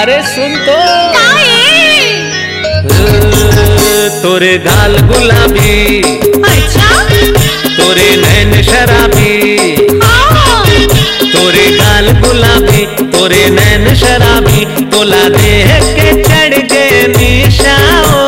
अरे सुन तो तोरे गाल गुलाबी, अच्छा तोरे नैन शराबी, हाँ। तोरे गाल गुलाबी, तोरे नैन शराबी, तोला देख के चढ़ गए निशाओ।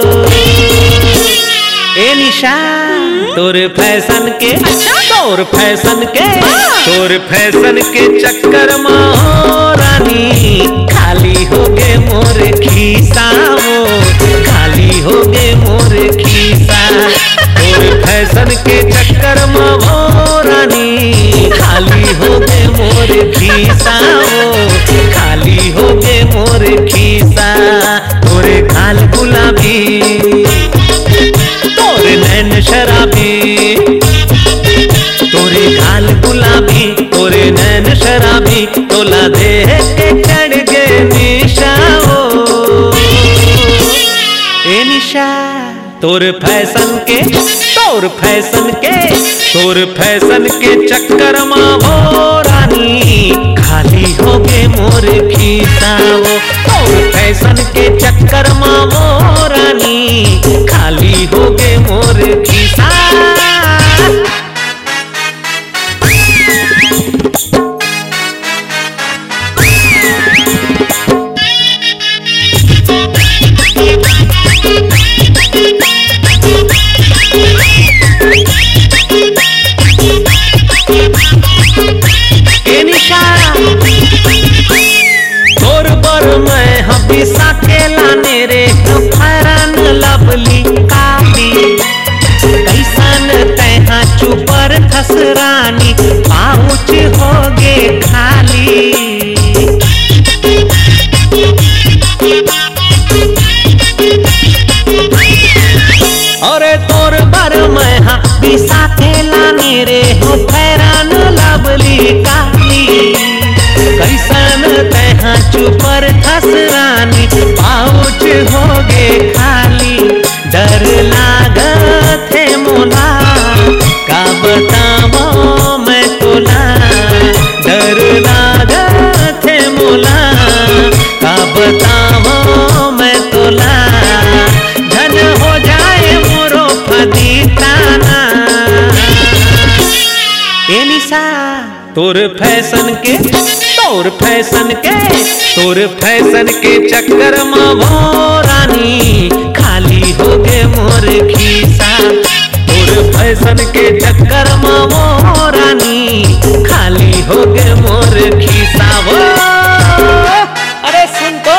ए निशा तोर फैशन के, तोर फैशन के, तोर फैशन के चक्कर में हो रानी खाली हो गए मोर खीसाओ, खाली हो गए मोर खीसा। तोर फैशन के चक्कर में हो रानी खाली हो गए मोर खीसाओ, खाली हो गए मोर खीसा। तोरे गाल गुलाबी, तोरे नैन शराबी, तोरे गाल गुलाबी, तोरे नैन शराबी, तोला देख के चढ़ गए निशाओ। ए निशा तोर फैशन के, तोर फैशन के, तोर फैशन के चक्कर में हो रानी खाली हो गए मोर खीसाओ। तोर फैशन के चक्कर में हो रानी खाली हो गए मोर खीसा। तोर बर मैं हबीसा के लाने रे फरन लवली काली, कैसन तैहा चुपर खसरानी पाउच हो गे खाली। अरे तोर बर मैं हबीसा के लाने रे फरन लवली काली, कैसन तैहा चुपर खसरानी पाउच हो गे खाली। डर लागत है मोला का बताओ मैं तोला, डर लागत है मोला का बताओ मैं तोला। धन हो जाए मोरो फदीताना। ए निशा तोर फैशन के, तोर फैशन के, तोर फैशन के चक्कर में हो रानी खाली हो गए मोर खीसा। तोर फैशन के चक्कर में हो रानी खाली हो गए मोर खीसा। वो अरे सुन तो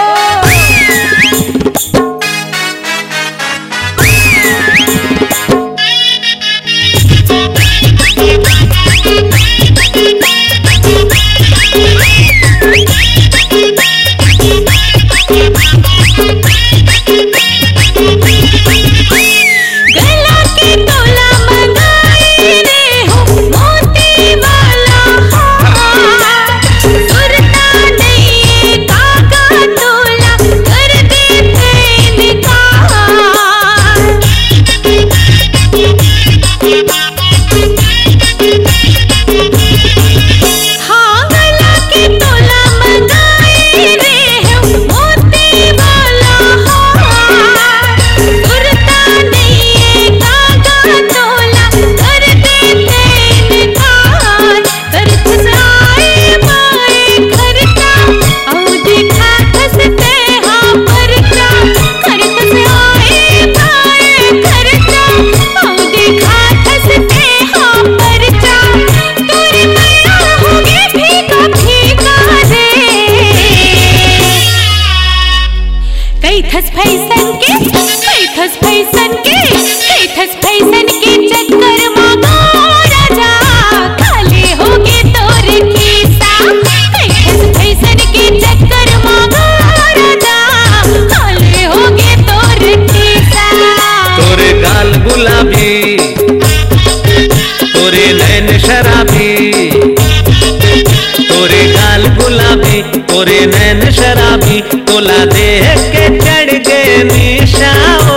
तोरे नैन शराबी, तोरे गाल गुलाबी, तोरे नैन शराबी, तोला देख के चढ़ गए निशाओ।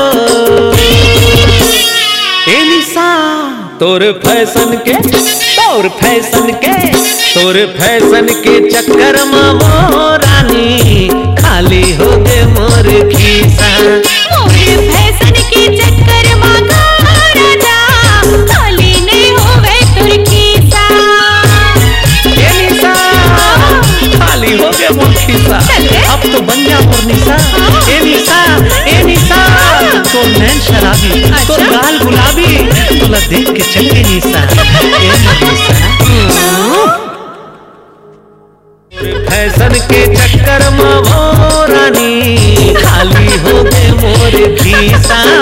ए निशा तोर फैशन के, तोर फैशन के, तोर फैशन के चक्कर में वो रानी खाली हो गए मोर खीसा। मोरे फैशन के चक्कर मांगा राजा, खाली नहीं होवे तुर खीसा। ए निशा, खाली हो गए मोर खीसा, अब तो बन जा मोर निशा। ए निशा, ए निशा, तो नैन शराबी, तो गाल गुलाबी, तोला देख के चल गई निशा। ए निशा, फैशन के चक्कर में वो रानी, खाली हो गए मोर खीसा।